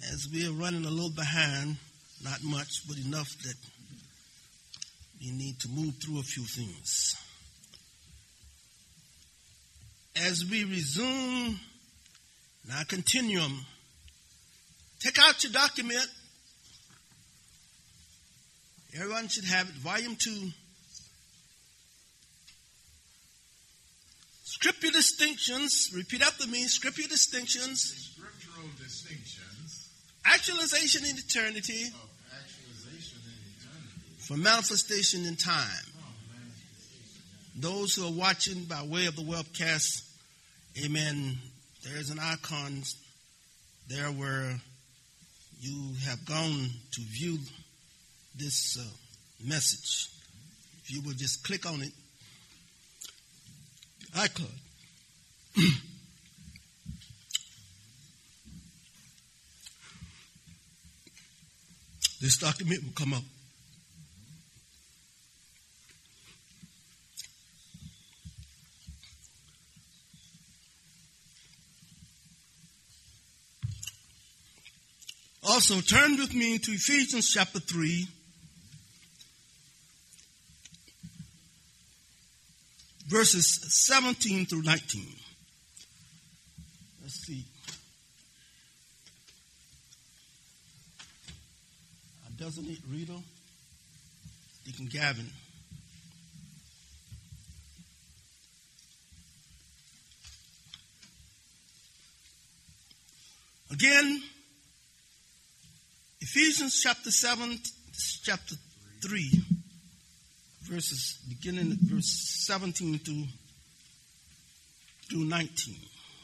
as we are running a little behind, not much, but enough that we need to move through a few things. As we resume our continuum, take out your document. Everyone should have it. Volume 2. Scriptural distinctions. Repeat after me. Scriptural distinctions. Scriptural distinctions. Actualization in eternity. For manifestation in time. Those who are watching by way of the webcast, amen, there's an icon there where you have gone to view this message. If you will just click on it, icon. This document will come up. Also, turn with me to Ephesians chapter 3, verses 17 through 19. Let's see. Doesn't it, Rita? Deacon Gavin. Again, Ephesians chapter 3, verses beginning at verse 17 through 19.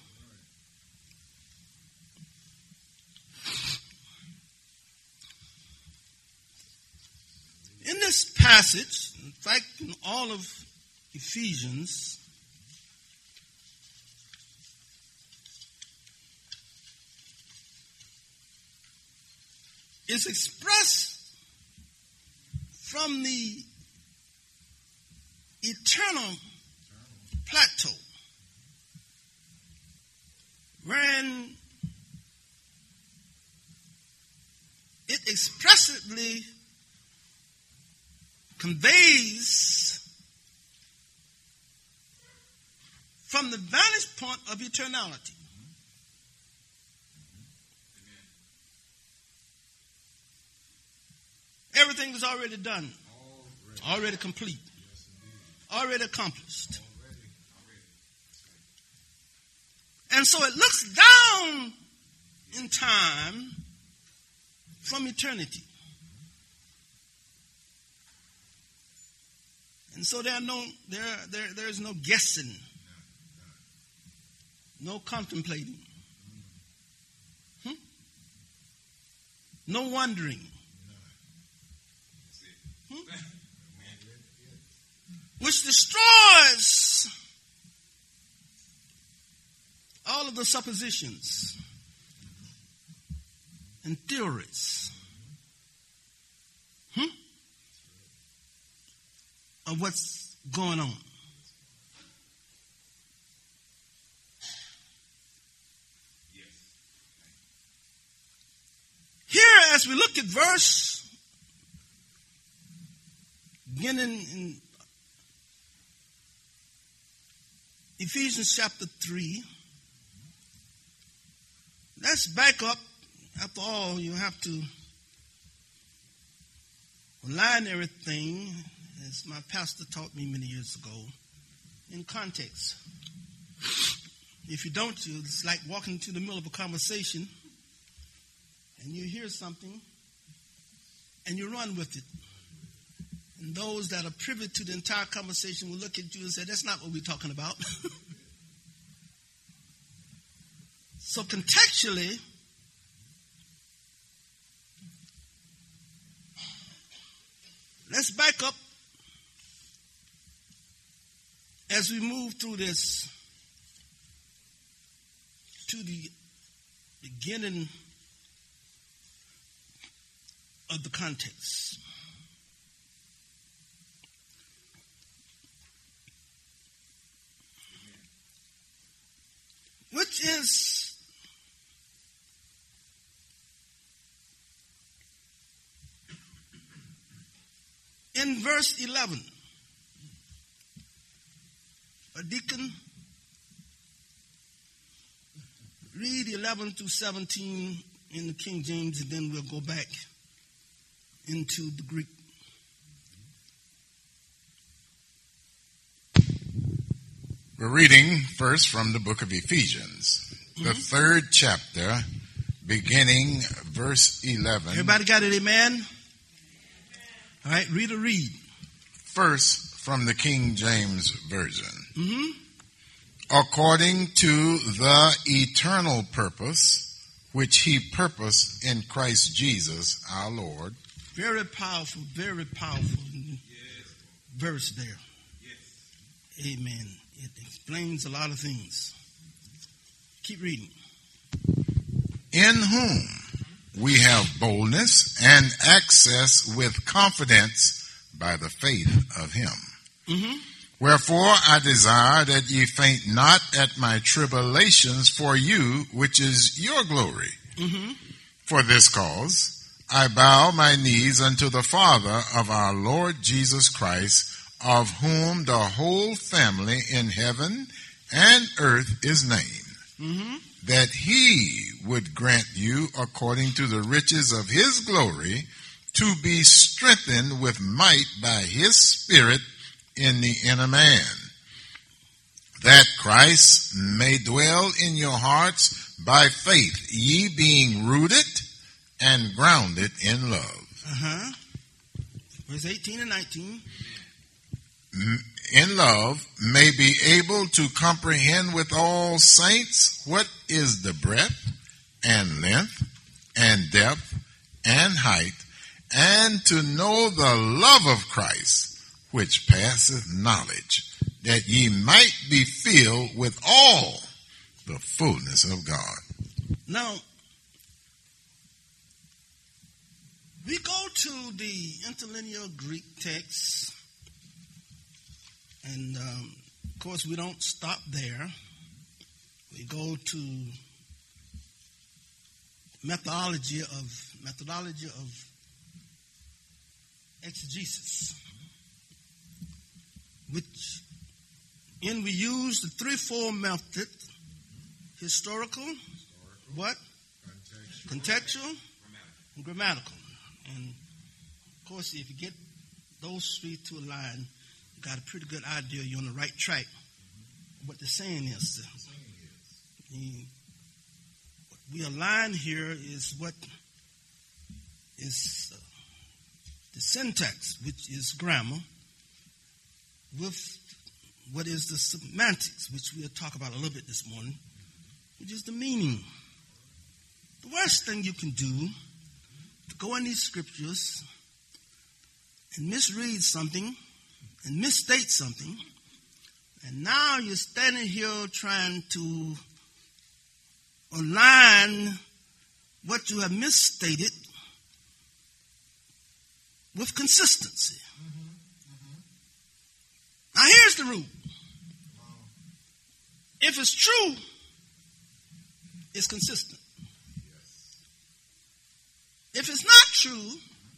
In this passage, in fact, in all of Ephesians, is expressed from the eternal plateau, when it expressively conveys from the vantage point of eternality. Everything was already done, already complete, already accomplished. And so it looks down in time from eternity. And so there's no guessing, no contemplating, no wondering. Which destroys all of the suppositions and theories of what's going on. Here, as we look at verse beginning in Ephesians chapter 3, let's back up. After all, you have to align everything, as my pastor taught me many years ago, in context. If you don't, it's like walking into the middle of a conversation and you hear something and you run with it. And those that are privy to the entire conversation will look at you and say, that's not what we're talking about. So contextually, let's back up as we move through this to the beginning of the context. Which is in verse 11. A deacon, read 11 to 17 in the King James, and then we'll go back into the Greek. We're reading first from the book of Ephesians, the 3rd chapter, beginning verse 11. Everybody got it, amen? All right, read. First from the King James Version. According to the eternal purpose which he purposed in Christ Jesus our Lord. Very powerful verse there. Amen. It explains a lot of things. Keep reading. In whom we have boldness and access with confidence by the faith of him. Wherefore I desire that ye faint not at my tribulations for you, which is your glory. For this cause I bow my knees unto the Father of our Lord Jesus Christ, of whom the whole family in heaven and earth is named, that he would grant you, according to the riches of his glory, to be strengthened with might by his Spirit in the inner man, that Christ may dwell in your hearts by faith, ye being rooted and grounded in love. Verse 18 and 19. In love, may be able to comprehend with all saints what is the breadth and length and depth and height, and to know the love of Christ, which passeth knowledge, that ye might be filled with all the fullness of God. Now, we go to the interlinear Greek text, and of course we don't stop there. We go to methodology of exegesis, which in we use the threefold method: historical, what? Contextual, and grammatical. And of course, if you get those three to a line, you got a pretty good idea you're on the right track. What the saying is. What we align here is what is the syntax, which is grammar, with what is the semantics, which we'll talk about a little bit this morning, which is the meaning. The worst thing you can do to go in these scriptures and misread something and misstate something, and now you're standing here trying to align what you have misstated with consistency. Now here's the rule. If it's true, it's consistent. If it's not true,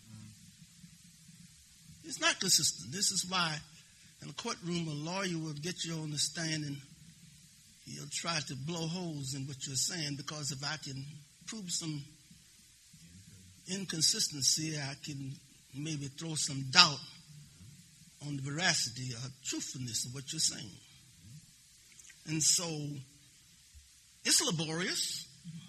it's not consistent. This is why in a courtroom a lawyer will get you on the stand and he'll try to blow holes in what you're saying, because if I can prove some inconsistency, I can maybe throw some doubt on the veracity or truthfulness of what you're saying. And so it's laborious,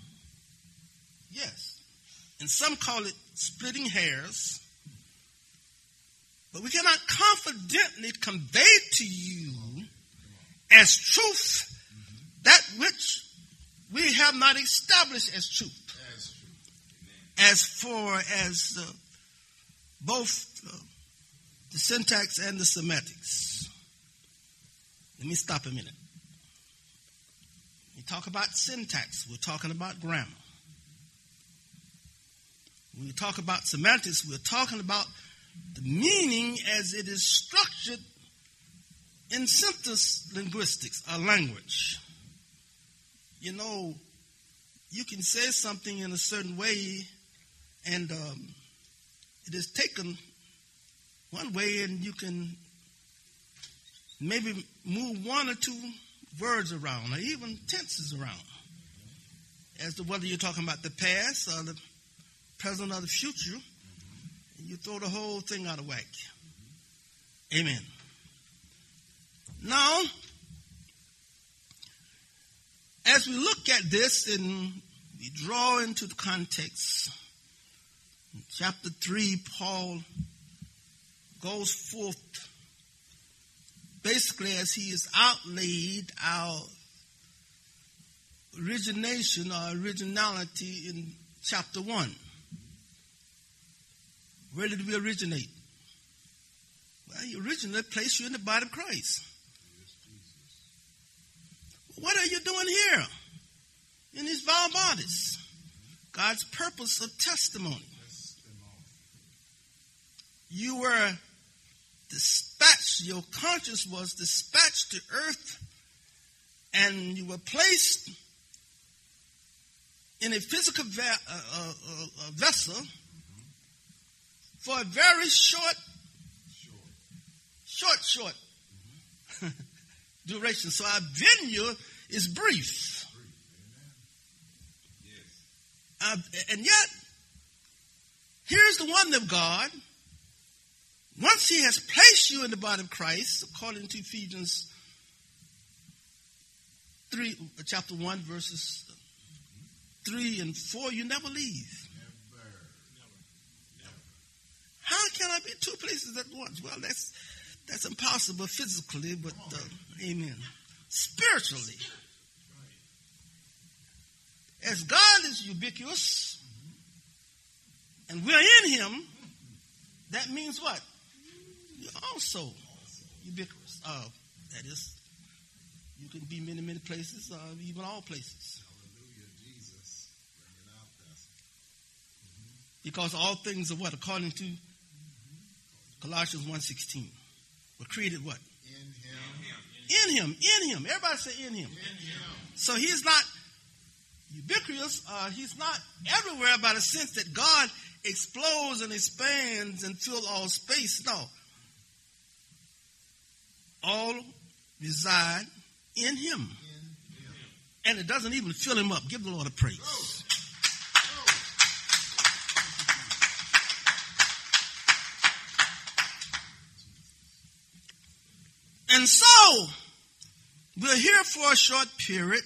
yes. And some call it splitting hairs. But we cannot confidently convey to you as truth that which we have not established as truth. As far as both the syntax and the semantics. Let me stop a minute. We talk about syntax, we're talking about grammar. When we talk about semantics, we're talking about the meaning as it is structured in synthesis linguistics, or language. You know, you can say something in a certain way, and it is taken one way, and you can maybe move one or two words around, or even tenses around, as to whether you're talking about the past or the present or the future, and you throw the whole thing out of whack. Amen. Now, as we look at this and we draw into the context, in chapter 3, Paul goes forth basically as he has outlaid our origination or originality in chapter 1. Where did we originate? Well, he originally placed you in the body of Christ. What are you doing here in these vile bodies? God's purpose of testimony. You were dispatched, your conscience was dispatched to earth, and you were placed in a physical vessel for a very short duration. So our venue is brief. And yet, here's the wonder of God. Once he has placed you in the body of Christ, according to Ephesians 3, chapter 1, verses 3 and 4, you never leave. How can I be two places at once? Well, that's impossible physically, but amen. Spiritually, as God is ubiquitous and we're in him, that means what? You're also ubiquitous. That is, you can be many, many places, even all places. Hallelujah, Jesus. Bring it out, Pastor. Because all things are what? According to Colossians 1:16. Were created what? In him. In him. Everybody say in him. So he's not ubiquitous. He's not everywhere by the sense that God explodes and expands and fills all space. No. All reside in him. And it doesn't even fill him up. Give the Lord a praise. And so, we're here for a short period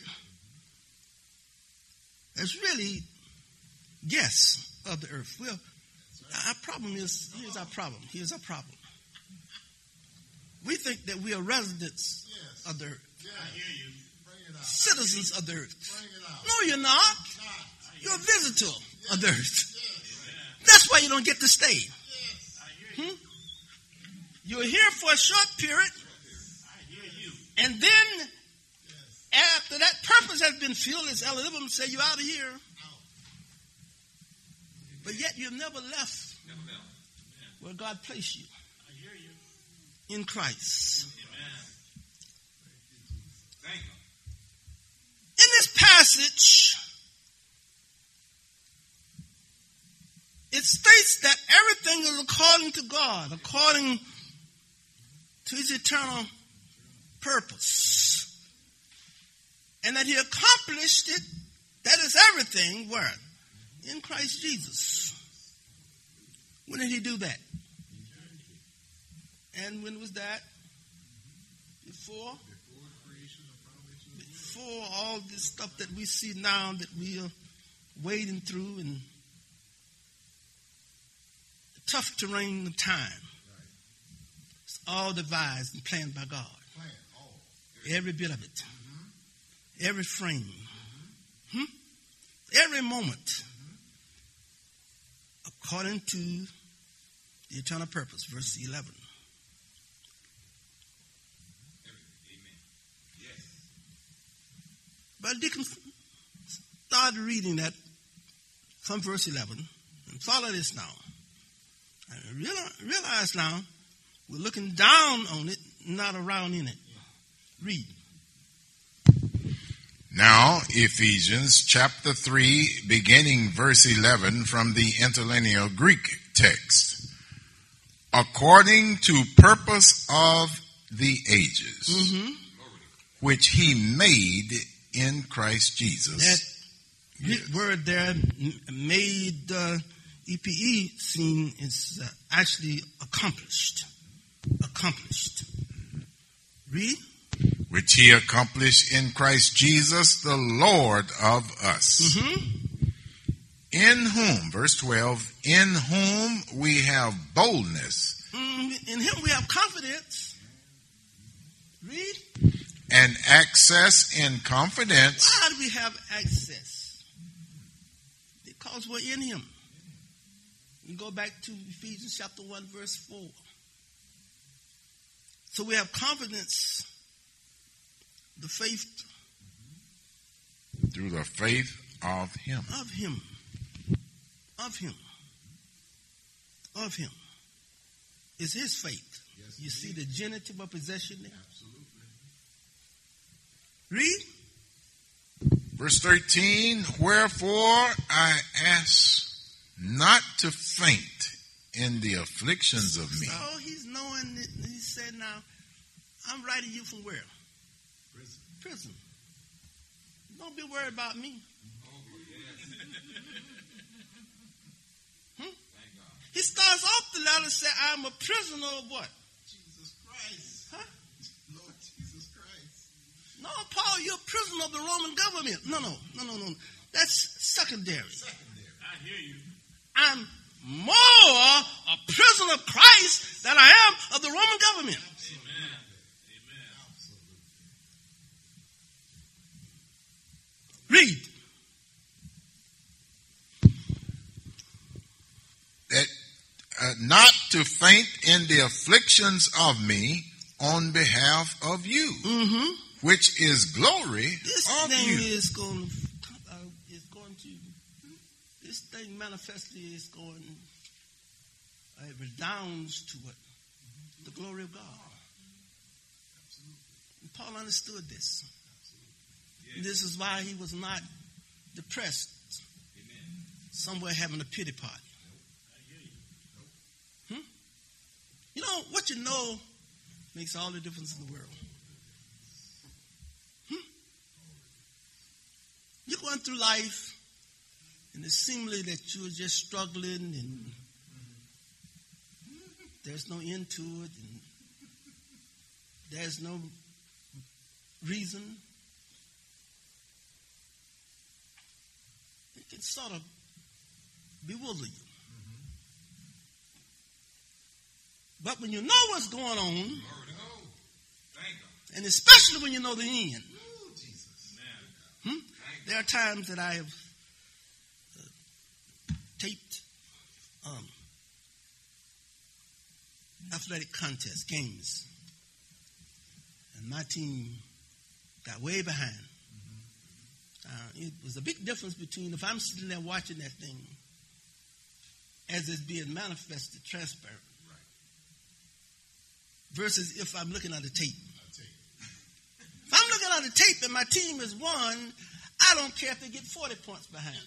as really guests of the earth. Our problem is, here's our problem. We think that we are residents of the earth. Citizens of the earth. No, you're not. You're a visitor of the earth. That's why you don't get to stay. You're here for a short period. And then, after that purpose has been filled, as Ella Libram said, you're out of here. But yet you've never left where God placed you. In Christ. In this passage, it states that everything is according to God, according to his eternal purpose, and that he accomplished it, that is everything, where? In Christ Jesus. When did he do that? And when was that? Before all this stuff that we see now that we are wading through and the tough terrain of time. It's all devised and planned by God. Every bit of it. Every frame. Every moment. According to the eternal purpose. Verse 11. But Deacon started reading that from verse 11. And follow this now. And realize now, we're looking down on it, not around in it. Read. Now, Ephesians chapter 3, beginning verse 11 from the interlinear Greek text. according to purpose of the ages, which he made in Christ Jesus. That Greek word there, made, EPE, seen is actually accomplished. Accomplished. Read. Which he accomplished in Christ Jesus, the Lord of us. In whom, verse 12, in whom we have boldness. In him we have confidence. Read. And access in confidence. Why do we have access? Because we're in him. You go back to Ephesians chapter 1, verse 4. So we have confidence, the faith. Through the faith of him. Of him. Of him. Of him. It's his faith. Yes, you see the genitive of possession there? Absolutely. Read. Verse 13, wherefore I ask not to faint in the afflictions of me. So he's knowing, he said, now, I'm writing you from where? Prison. Don't be worried about me. He starts off the letter and says, I'm a prisoner of what? Jesus Christ. Huh? Lord Jesus Christ. No, Paul, you're a prisoner of the Roman government. No. That's secondary. I hear you. I'm more a prisoner of Christ than I am of the Roman government. Amen. Read. That not to faint in the afflictions of me on behalf of you, which is glory this of thing you. Is going to, this thing manifestly is going, it redounds to what? The glory of God. And Paul understood this. Yes. This is why he was not depressed. Amen. Somewhere having a pity party. You know, what you know makes all the difference in the world. You're going through life, and it seems that you're just struggling, and there's no end to it, and there's no reason. It can sort of bewilder you. But when you know what's going on, and especially when you know the end, there are times that I have taped athletic contests, games, and my team got way behind. It was a big difference between if I'm sitting there watching that thing as it's being manifested, transparent, versus if I'm looking at the tape. If I'm looking at the tape and my team has won, I don't care if they get 40 points behind.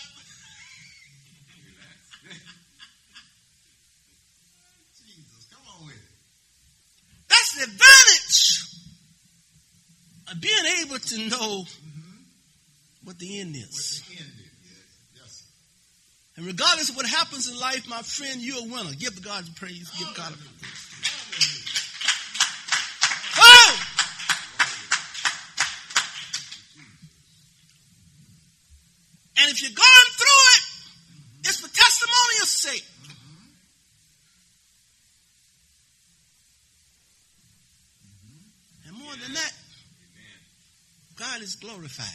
Jesus, come on with it. That's the advantage of being able to know what the end is. Yes. And regardless of what happens in life, my friend, you're a winner. Give God praise. Give God praise. And if you're going through it, it's for testimonial's sake. And more than that, God is glorified.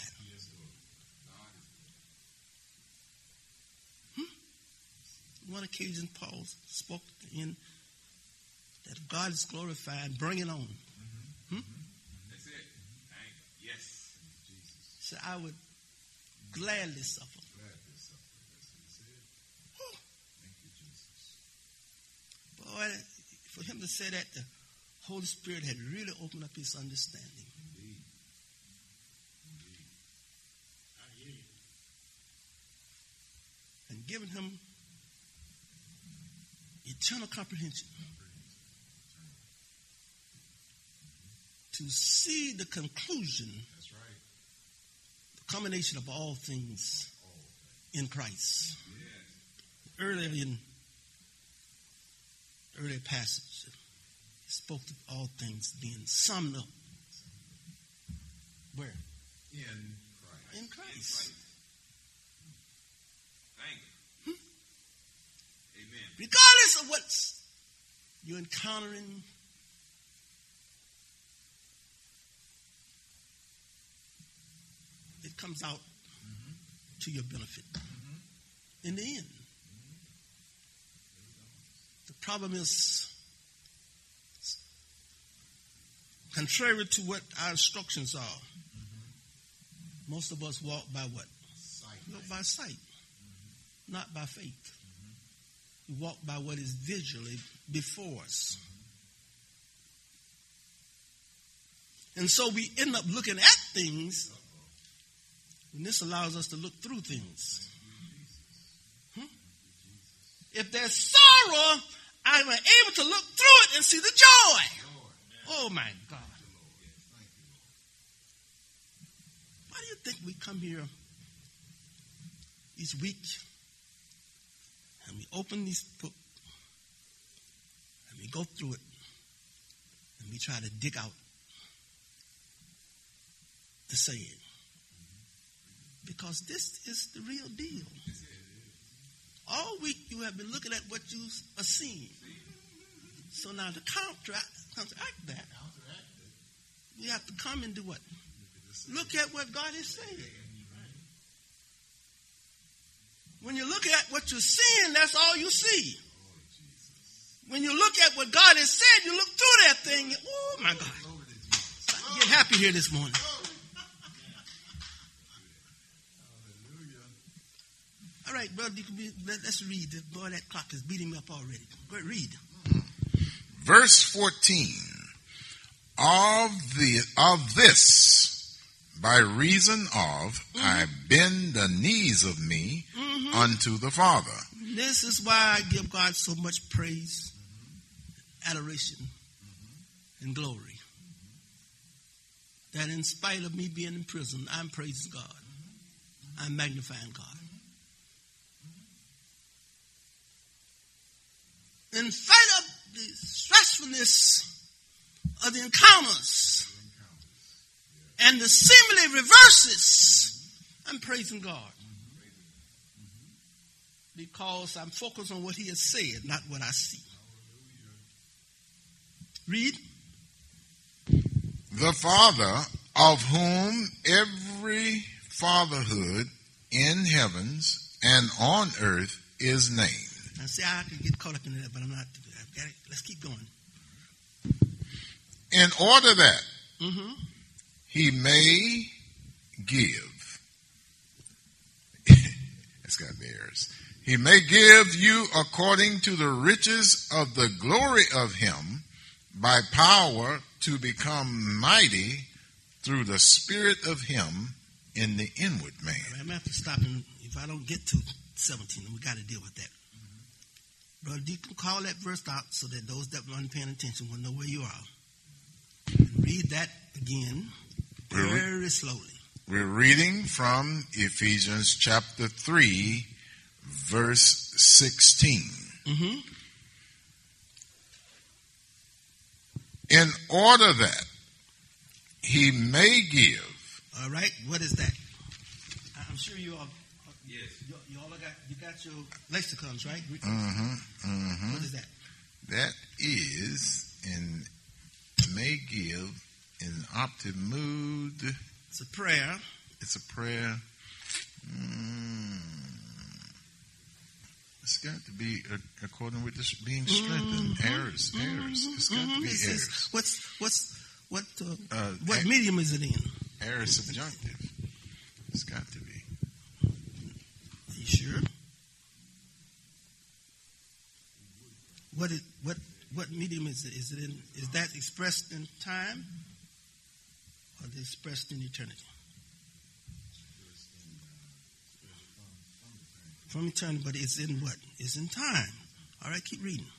One occasion, Paul spoke in that if God is glorified, bring it on. That's it. Yes. So I would gladly suffer. That's what he said. Thank you, Jesus. Boy, for him to say that, the Holy Spirit had really opened up his understanding. Indeed. I hear you. And given him eternal comprehension. To see the conclusion, That's right. the culmination of all things in Christ. Yes. Earlier passage, he spoke of all things being summed up. Where? In Christ. In Christ. Thank you. Amen. Regardless of what you're encountering, it comes out to your benefit in the end. The problem is, contrary to what our instructions are, most of us walk by what? Sight. We walk by sight, not by faith. We walk by what is visually before us. And so we end up looking at things, and this allows us to look through things. If there's sorrow, I'm able to look through it and see the joy. Oh my God. Why do you think we come here each week and we open this book and we go through it and we try to dig out the saying? Because this is the real deal. All week you have been looking at what you are seeing. So now to counteract that, we have to come and do what? Look at what God is saying. When you look at what you're seeing, that's all you see. When you look at what God has said, you look through that thing. Oh my God. I get happy here this morning. All right, brother, let's read. Boy, that clock is beating me up already. Go ahead, read. Verse 14. Of this, by reason of, I bend the knees of me unto the Father. This is why I give God so much praise, adoration, and glory. That in spite of me being in prison, I'm praising God. I'm magnifying God. In spite of the stressfulness of the encounters and the seemingly reverses, I'm praising God. Because I'm focused on what he has said, not what I see. Read. The Father, of whom every fatherhood in heavens and on earth is named. Now, see, I can get caught up in that, but I'm not. Let's keep going. In order that he may give. It's got the errors. He may give you according to the riches of the glory of him by power to become mighty through the spirit of him in the inward man. Right, I'm going to have to stop, and if I don't get to 17, we got to deal with that. Brother Deacon, call that verse out so that those that weren't paying attention will know where you are. Read that again very slowly. We're reading from Ephesians chapter 3, verse 16. In order that he may give. All right, what is that? I'm sure you all. Yes. You all got your lexicons, right? What is that? That is in may give in optive mood. It's a prayer. It's a prayer. It's got to be according with this being strengthened. Errors. It's got to be errors. What medium is it in? Aorist subjunctive. It's got to be. Are you sure? What medium is it? Is it in? Is that expressed in time, or is it expressed in eternity? From eternity, but it's in what? It's in time. All right, keep reading.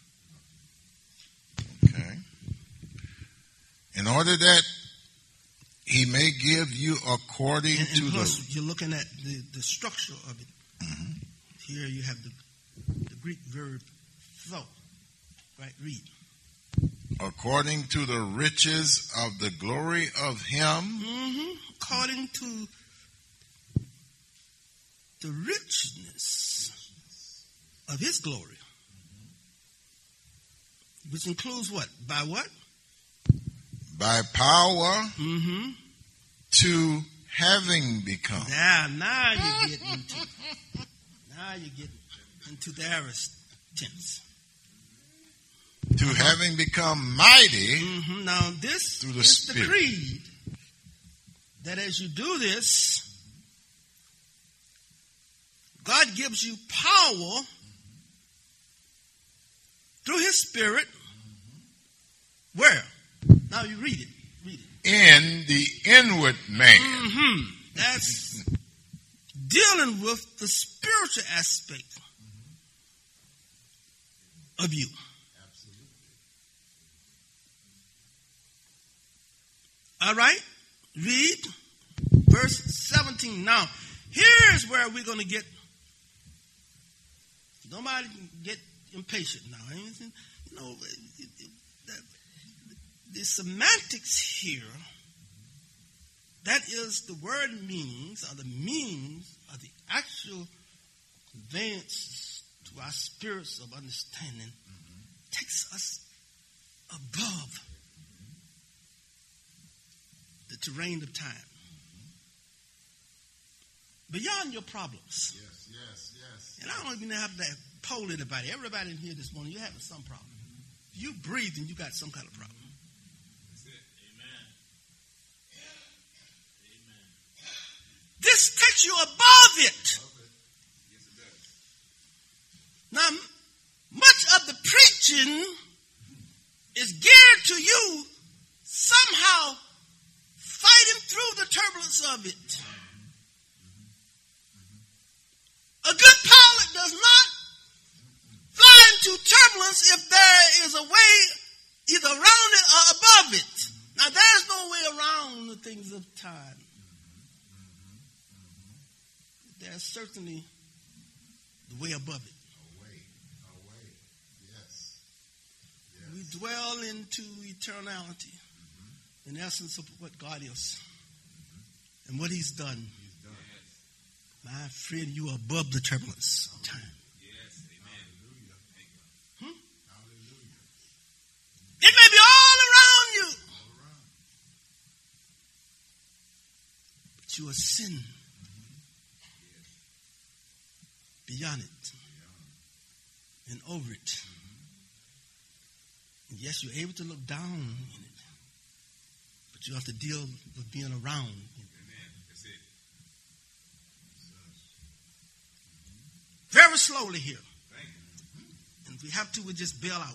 Okay. In order that he may give you according And to plus, you're looking at the structure of it. Mhm. Here you have the Greek verb tho. Right, read. according to the riches of the glory of him. According to the richness of his glory. Which includes what? By what? By power Mm-hmm. to having become. Now you're getting into the aorist tense. To having become mighty. Mm-hmm. Now this Through the is Spirit. the creed that as you do this, God gives you power through his Spirit. Where? Now you read it. Read it. In the inward man. Mm-hmm. That's dealing with the spiritual aspect of you. All right? Read verse 17. Now, here's where we're going to get. Nobody can get impatient now. You know, the semantics here, that is the word meanings, or the meanings of the actual conveyance to our spirits of understanding, takes us above the terrain of time. Beyond your problems. Yes. And I don't even have to poll anybody. Everybody in here this morning, you're having some problem. If you breathe and you got some kind of problem. That's it. Amen. Amen. This takes you above it. Yes, it does. Now, much of the preaching is geared to you somehow fighting through the turbulence of it. A good pilot does not fly into turbulence if there is a way either around it or above it. Now, there's no way around the things of time. There's certainly the way above it. Away. Yes. We dwell into eternality, in essence of what God is and what he's done. My friend, you are above the turbulence of time. Yes, amen. Hallelujah. It may be all around you, but you are sin beyond it and over it. And yes, you're able to look down in it, but you have to deal with being around it. Amen. That's it. Very slowly here. Thank you. And if we have to, we'll just bail out.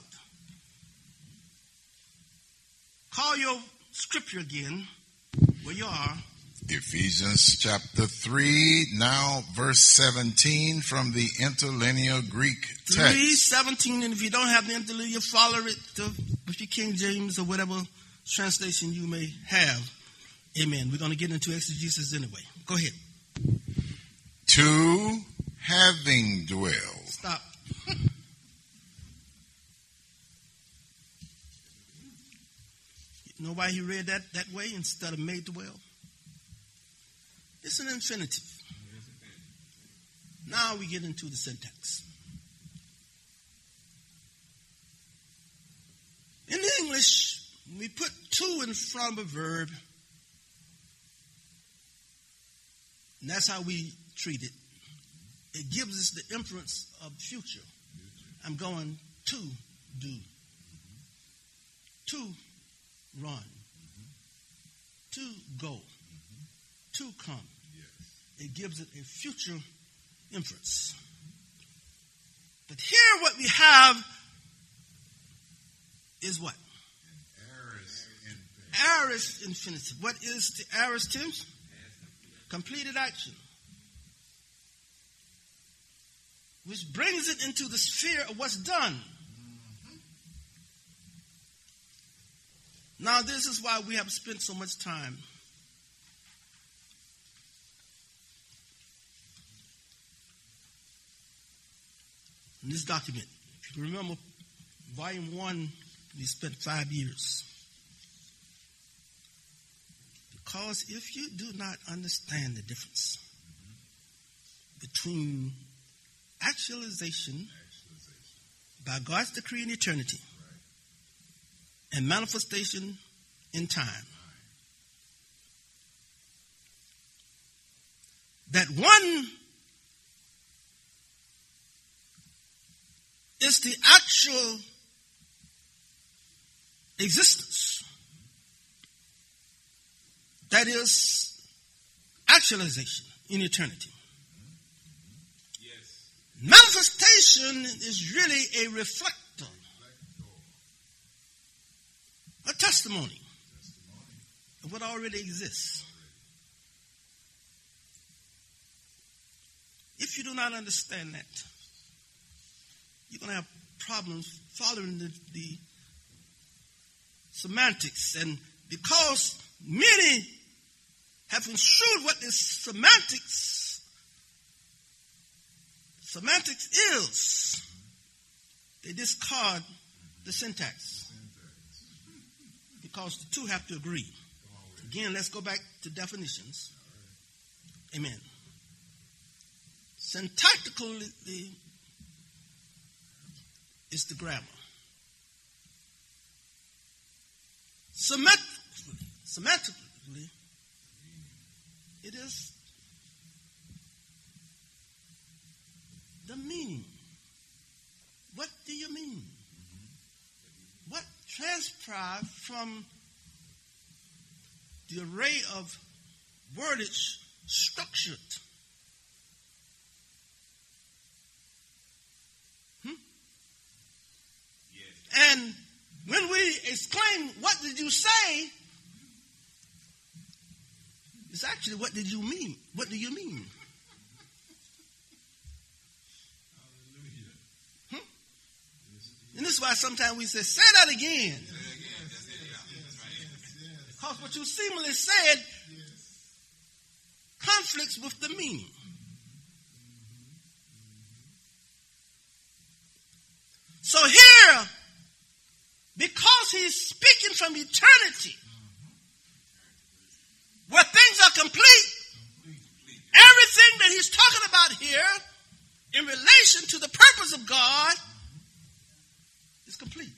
Call your scripture again, where you are. Ephesians chapter 3, now verse 17 from the interlinear Greek text. 3:17, and if you don't have the interlinear, follow it with your King James or whatever translation you may have. Amen. We're going to get into exegesis anyway. Go ahead. To having dwelled. Stop. You know why he read that way instead of made dwell? It's an infinitive. Now we get into the syntax. In English, we put to in front of a verb, and that's how we treat it. It gives us the inference of future. I'm going to do, to run, to go, to come. It gives it a future inference. But here what we have is what? Aorist infinitive. What is the aorist tense? Completed action. which brings it into the sphere of what's done. Now, this is why we have spent so much time in this document. If you remember, Volume 1, we spent 5 years. Because if you do not understand the difference between actualization by God's decree in eternity and manifestation in time, that one is the actual existence, that is actualization in eternity. Yes. Manifestation is really a reflector, a testimony of what already exists. If you do not understand that, you're going to have problems following the semantics. And because many have construed what this semantics is, they discard the syntax. Because the two have to agree. Again, let's go back to definitions. Amen. Syntactically, it's the grammar. Semantically, it is the meaning. What do you mean? What transpired from the array of wordage structured? And when we exclaim, "What did you say?" it's actually, "What did you mean? What do you mean?" And this is why sometimes we say that again. Because what you seemingly said conflicts with the meaning. So here, because he's speaking from eternity, where things are complete, everything that he's talking about here in relation to the purpose of God is complete.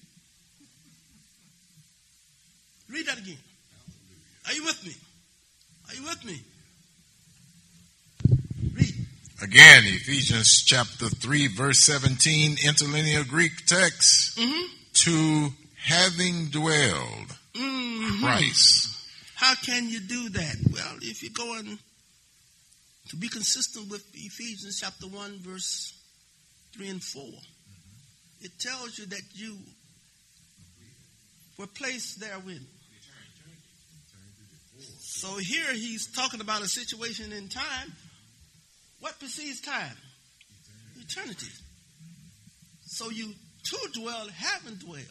Read that again. Are you with me? Are you with me? Read. Again, Ephesians chapter 3, verse 17, interlinear Greek text. To having dwelled Christ. How can you do that? Well, if you're going to be consistent with Ephesians chapter 1, verse 3 and 4, it tells you that you were placed therewith. So here he's talking about a situation in time. What precedes time? Eternity. So you to dwell, having dwelled,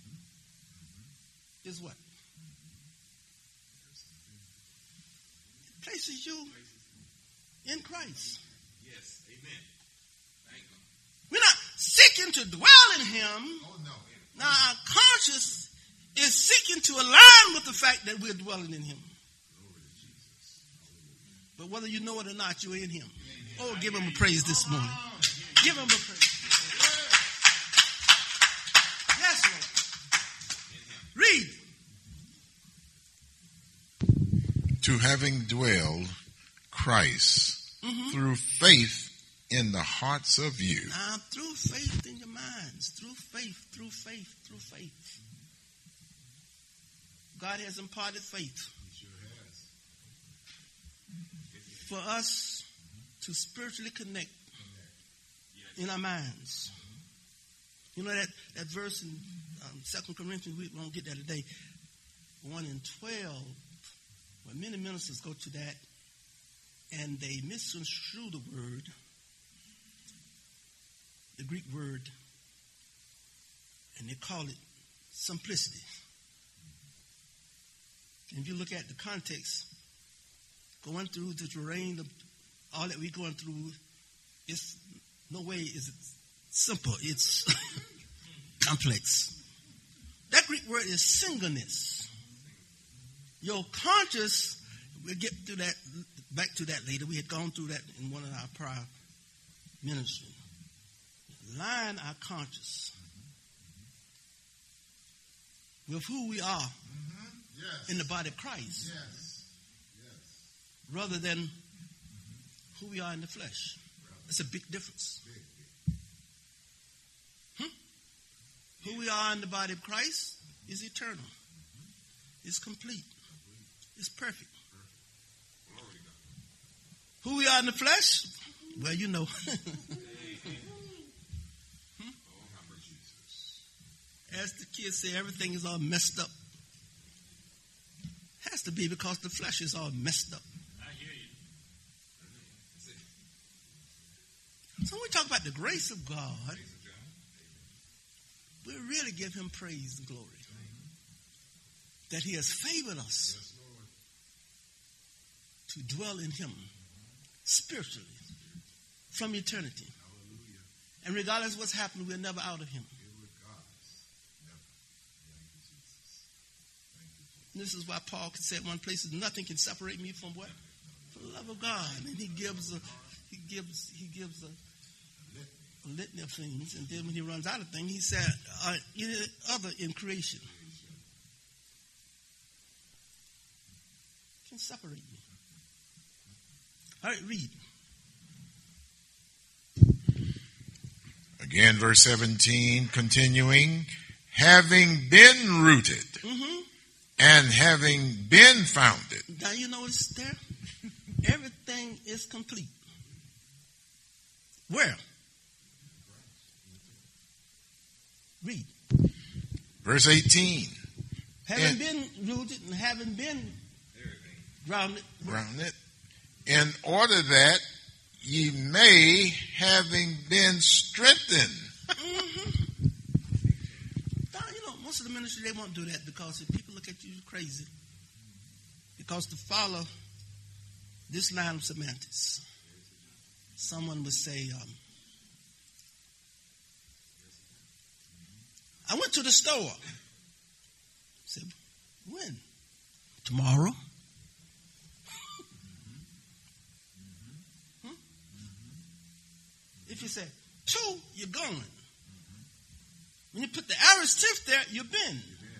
is what? It places you in Christ. Yes. Amen. Thank you. We're not seeking to dwell in him. Oh, no. Now our conscience is seeking to align with the fact that we're dwelling in him. But whether you know it or not, you're in him. Oh, give him a praise this morning. Give him a praise. Yes, Lord. Read. To having dwelled Christ through faith in the hearts of you. Now, through faith in your minds. Through faith, through faith, through faith. God has imparted faith. He sure has. For us to spiritually connect in our minds. You know that verse in 2 Corinthians, we won't get that today, 1 and 12, where many ministers go to that and they misconstrue the word the Greek word, and they call it simplicity. And if you look at the context, going through the terrain of all that we're going through, it's no way is it simple. It's complex. That Greek word is singleness. Your conscious, we'll get to that, back to that later. We had gone through that in one of our prior ministry. Line our conscious with who we are in the body of Christ, rather than who we are in the flesh. That's a big difference. Who we are in the body of Christ is eternal. It's complete. It's perfect. Who we are in the flesh? Well, you know. As the kids say, everything is all messed up. Has to be because the flesh is all messed up. I hear you. So when we talk about the grace of God, we really give him praise and glory. That he has favored us to dwell in him spiritually from eternity. And regardless of what's happened, we're never out of him. This is why Paul can say at one place, nothing can separate me from what? From the love of God. And he gives a litany of things. And then when he runs out of things, he said, any other in creation can separate me. All right, read. Again, verse 17, continuing, having been rooted and having been founded. Now you notice there, everything is complete. Where? Read. Verse 18. Having been rooted and having been grounded. In order that ye may, having been strengthened. Now, you know, most of the ministry, they won't do that because if people look at you crazy, because to follow this line of semantics, someone would say, I went to the store. I said, when? Tomorrow. If you say, two, you're going. When you put the aorist tense there, you've been.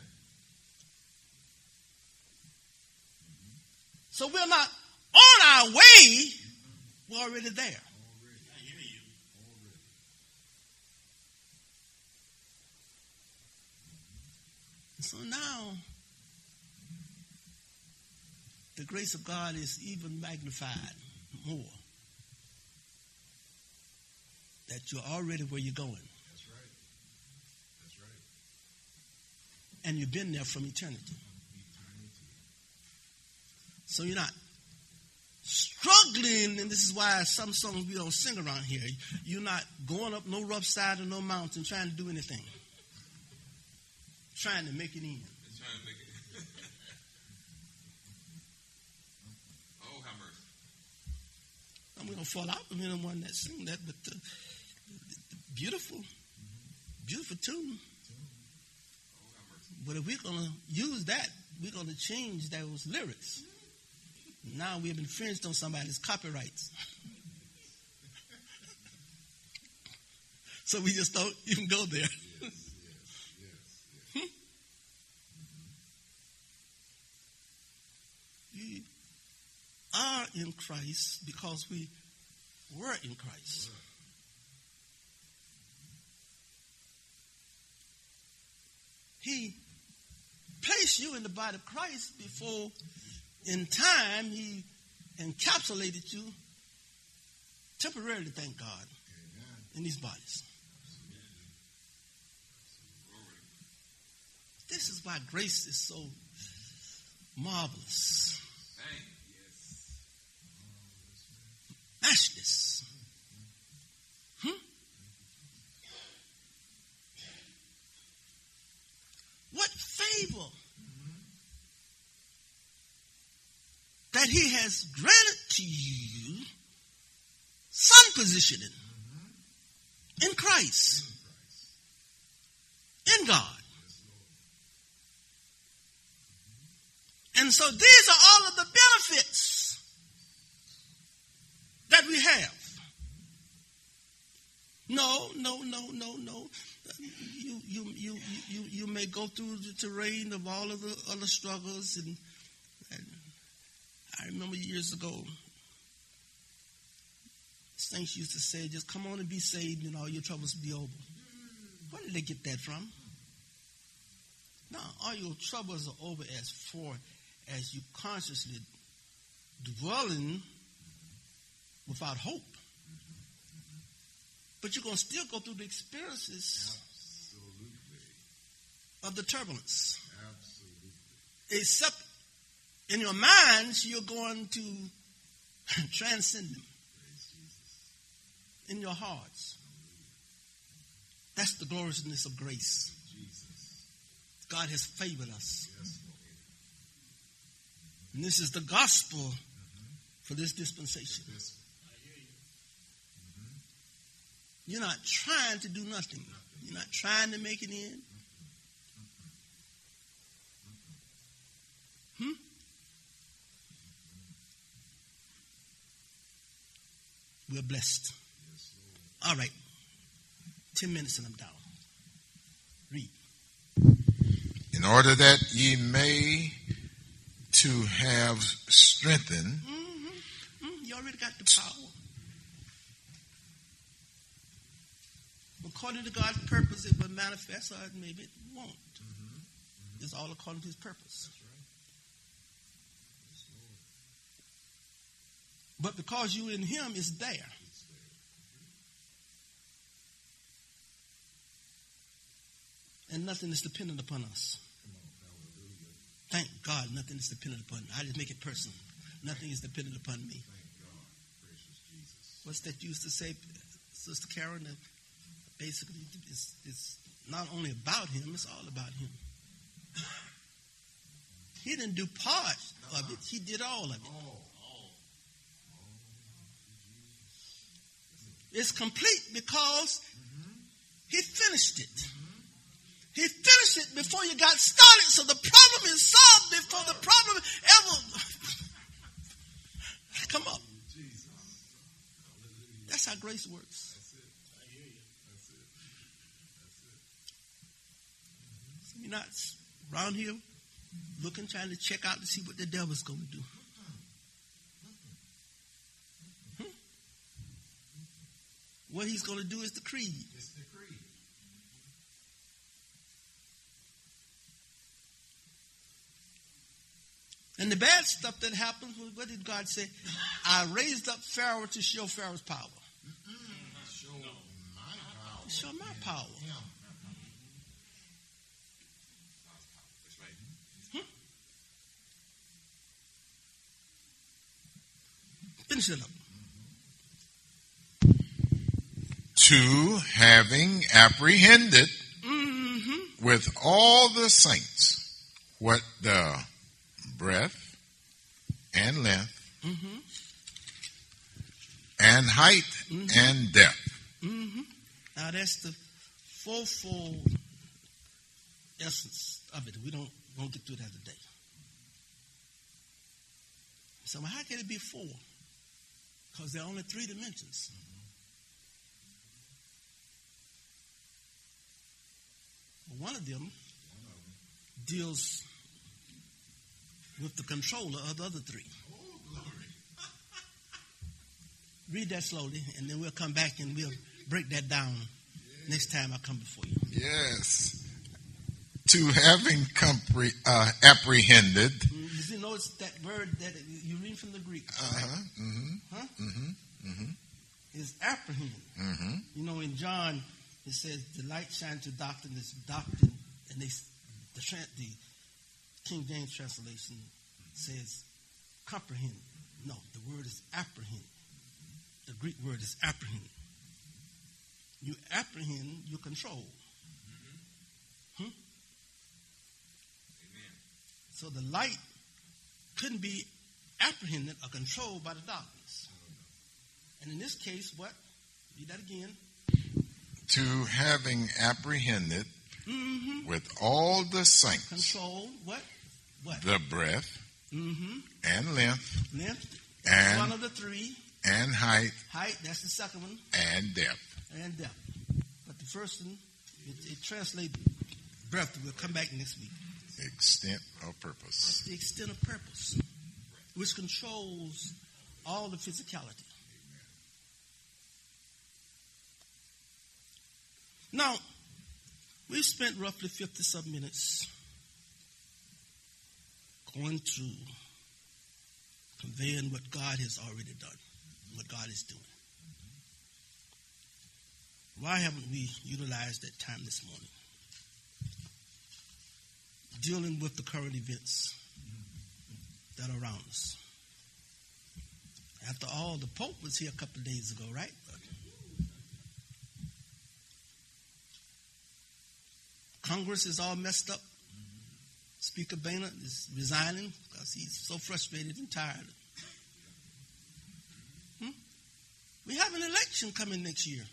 So we're not on our way, we're already there. I hear you. So now, the grace of God is even magnified more. That you're already where you're going. That's right. That's right. And you've been there from eternity. So you're not struggling, and this is why some songs we don't sing around here. You're not going up no rough side of no mountain trying to do anything. Trying to make it in. Trying to make it. Oh, how mercy. I'm going to fall out with the one that sing that, but beautiful tune. But if we're going to use that, we're going to change those lyrics. Now we've infringed on somebody's copyrights. So we just don't even go there. We are in Christ because we were in Christ. He placed you in the body of Christ before in time he encapsulated you temporarily, thank God, in these bodies. This is why grace is so marvelous. Matchless. that he has granted to you son positioning in Christ, in God. And so these are all of the benefits that we have. No. You may go through the terrain of all of the other struggles, and I remember years ago, saints used to say, "Just come on and be saved, and all your troubles will be over." Where did they get that from? No, all your troubles are over as far as you consciously dwelling without hope. But you're going to still go through the experiences of the turbulence. Except in your minds, you're going to transcend them. In your hearts. That's the gloriousness of grace. God has favored us. And this is the gospel for this dispensation. You're not trying to do nothing. You're not trying to make it in. We're blessed. All right. 10 minutes and I'm down. Read. In order that ye may to have strengthened. You already got the power. According to God's purpose, it will manifest, or maybe it won't. It's all according to his purpose. But because you in him, is there. And nothing is dependent upon us. Thank God nothing is dependent upon me. I just make it personal. Nothing is dependent upon me. What's that you used to say, Sister Karen? That basically, it's not only about him, it's all about him. He didn't do part of it. He did all of it. It's complete because he finished it. He finished it before you got started, so the problem is solved before the problem ever come up. That's how grace works. So you're not around here looking, trying to check out to see what the devil's going to do. What he's going to do is the creed. And the bad stuff that happens, what did God say? I raised up Pharaoh to show Pharaoh's power. Show my power. Finish it up. To having apprehended with all the saints what the breadth and length and height and depth. Now that's the fourfold essence of it. We won't get through that today. So how can it be four? Because there are only three dimensions. One of them deals with the controller of the other three. Read that slowly, and then we'll come back and we'll break that down next time I come before you. Yes. To having apprehended. You notice that word that you read from the Greek. Is apprehend. You know, in John, it says, the light shines to doctrine. This doctrine, and the King James translation says comprehend. No, the word is apprehend. The Greek word is apprehend. You apprehend, you control. Amen. So the light couldn't be apprehended or controlled by the darkness. And in this case, what? Read that again. To having apprehended with all the saints. Controlled, what? What? The breadth and length That's one of the three. and height Height, that's the second one. and depth. And depth. But the first one, it translates breadth. We'll come back next week. Extent of That's purpose. the extent of purpose, which controls all the physicality. Now, we've spent roughly 50-some minutes going through conveying what God has already done, what God is doing. Why haven't we utilized that time this morning? Dealing with the current events that are around us. After all, the Pope was here a couple of days ago, right? Congress is all messed up. Speaker Boehner is resigning because he's so frustrated and tired. We have an election coming next year.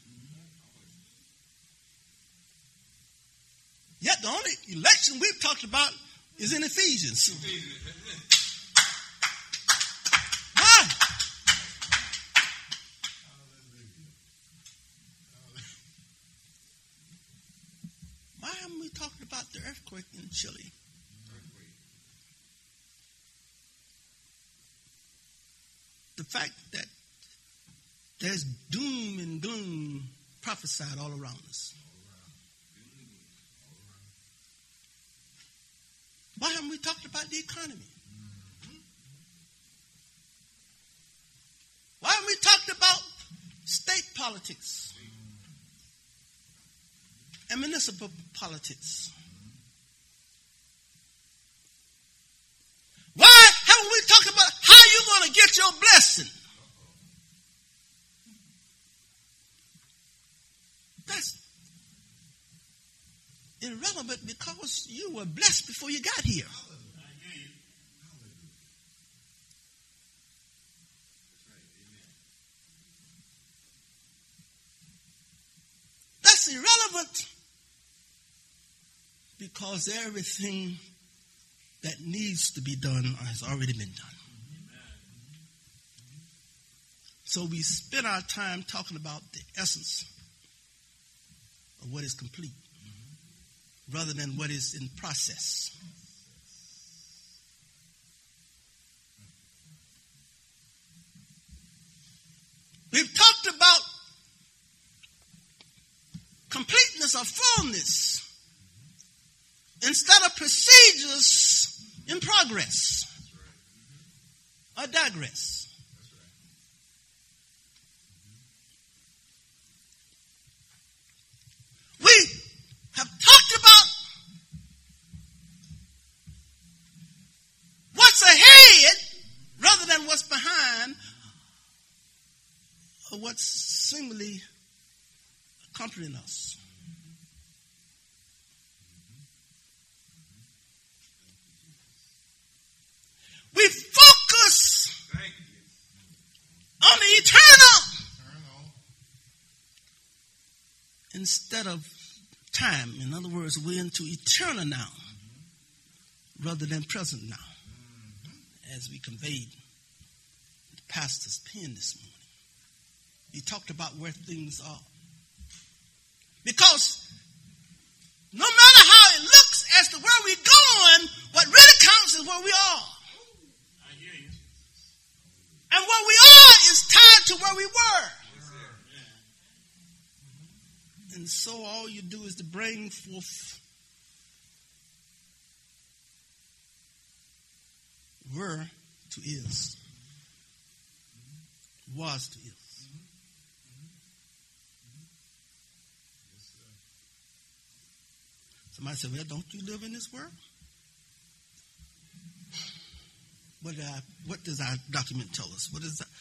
Yet the only election we've talked about is in Ephesians. Why? Why haven't we talked about the earthquake in Chile? The fact that there's doom and gloom prophesied all around us. Why haven't we talked about the economy? Why haven't we talked about state politics and municipal politics? Why haven't we talked about how you're going to get your blessing? That's irrelevant because you were blessed before you got here. That's irrelevant because everything that needs to be done has already been done. So we spend our time talking about the essence of what is complete rather than what is in process. We've talked about completeness or fullness instead of procedures in progress or digress. We have talked about what's ahead rather than what's behind or what's seemingly accompanying us. We focus on the eternal instead of time. In other words, we're into eternal now rather than present now, as we conveyed the pastor's pen this morning. He talked about where things are. Because no matter how it looks as to where we're going, what really counts is where we are. I hear you. And where we are is tied to where we were. And so all you do is to bring forth were to is, was to is. Somebody said, well, don't you live in this world? What does our document tell us?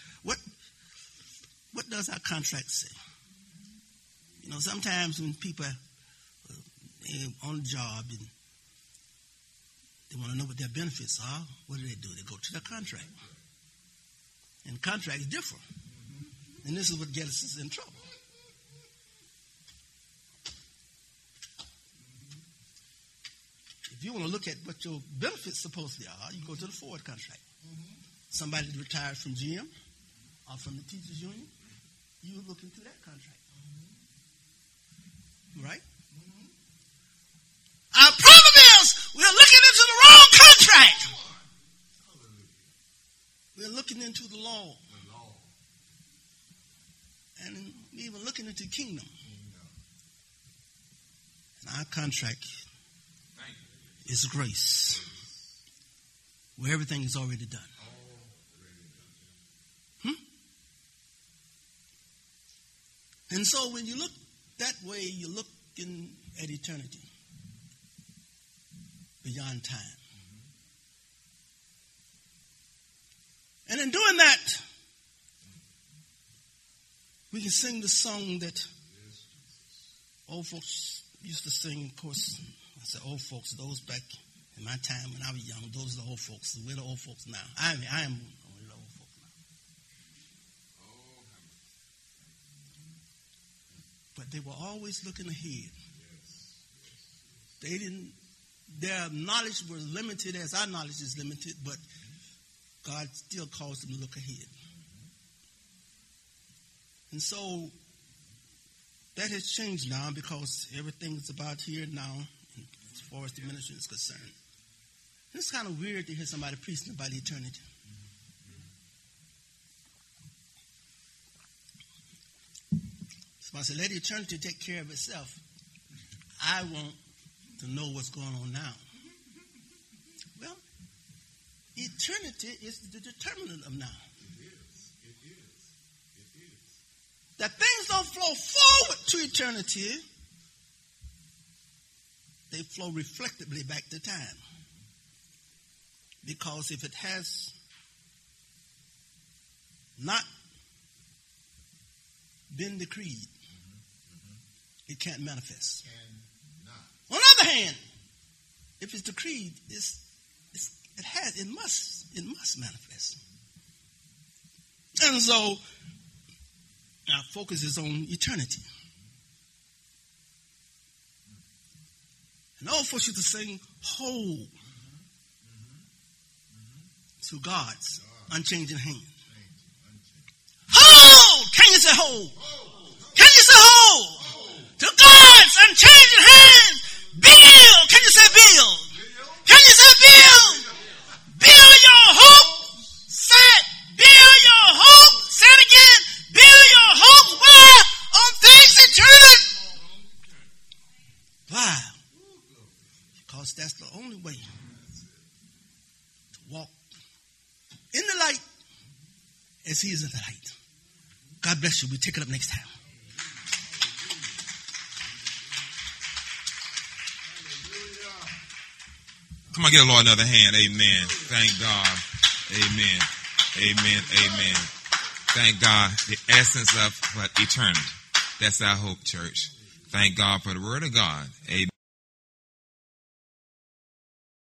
What does our contract say? You know, sometimes when people are on the job and they want to know what their benefits are, what do? They go to their contract. And contracts differ. And this is what gets us in trouble. If you want to look at what your benefits supposedly are, you go to the Ford contract. Somebody retired from GM or from the teachers union, you look into that contract. Right? Our problem is we're looking into the wrong contract. We're looking into the law. And even looking into the kingdom. And our contract is grace, where everything is already done. And so when you look that way, you're looking at eternity beyond time. And in doing that, we can sing the song that old folks used to sing. Of course, I said old folks, those back in my time when I was young, those are the old folks. We're the old folks now. I am one of the old folks now. But they were always looking ahead. They didn't, their knowledge was limited as our knowledge is limited, but God still calls them to look ahead. And so that has changed now because everything is about here now as far as the ministry is concerned. It's kind of weird to hear somebody preaching about eternity. Somebody said, let eternity take care of itself. I want to know what's going on now. Well, eternity is the determinant of now. It is. That things don't flow forward to eternity. They flow reflectively back to time. Because if it has not been decreed, it can't manifest. On the other hand, if it's decreed, it must manifest. And so our focus is on eternity. And all folks used to sing, "Hold to God's unchanging hand." Hold! Can you say hold? Can you say hold? To God's unchanging hand. Build! Can you say build? Can you say build? Build your hope. Say it. Build your hope. Say it again. Build your hope. Where? On things eternal. Why? Because that's the only way to walk in the light as he is in the light. God bless you. We'll take it up next time. Come on, give the Lord another hand. Amen. Thank God. Amen. Amen. Amen. Thank God. The essence of eternity. That's our hope, church. Thank God for the word of God. Amen.